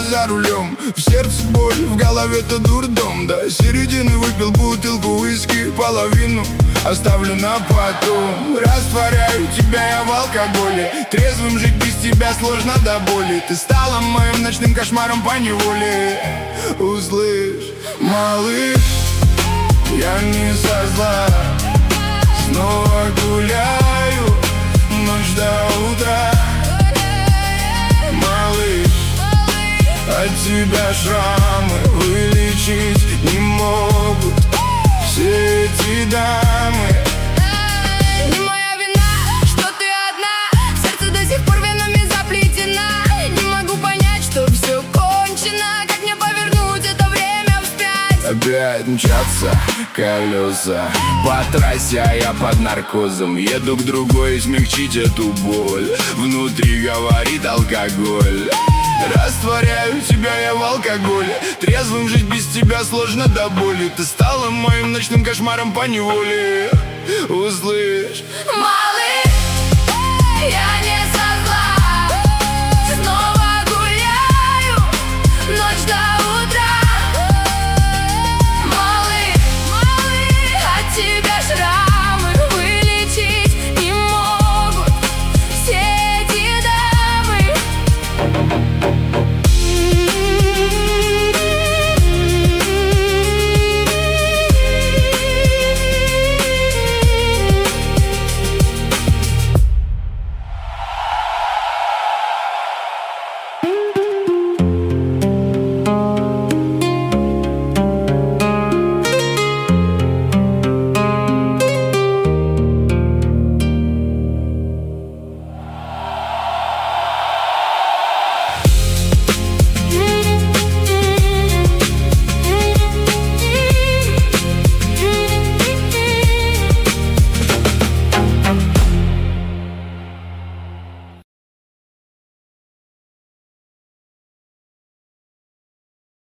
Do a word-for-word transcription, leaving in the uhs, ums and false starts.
за рулем. В сердце боль, в голове-то дурдом. До середины выпил бутылку виски, половину оставлю на потом. Растворяю тебя я в алкоголе, трезвым жить без тебя сложно до боли. Ты стала моим ночным кошмаром поневоле. Услышь, малыш, я не со зла, снова гуляю ночь до утра. Малыш, от тебя шрамы вылечить не могут все эти дамы. Не моя вина, что ты одна, сердце до сих пор венами заплетена. Не могу понять, что все кончено, как мне повернуть это время вспять. Опять мчатся колеса по трассе, а я под наркозом. Еду к другой смягчить эту боль, внутри говорит алкоголь. Растворяю тебя я в алкоголе, трезвым жить без тебя сложно до боли. Ты стала моим ночным кошмаром поневоле. Услышь,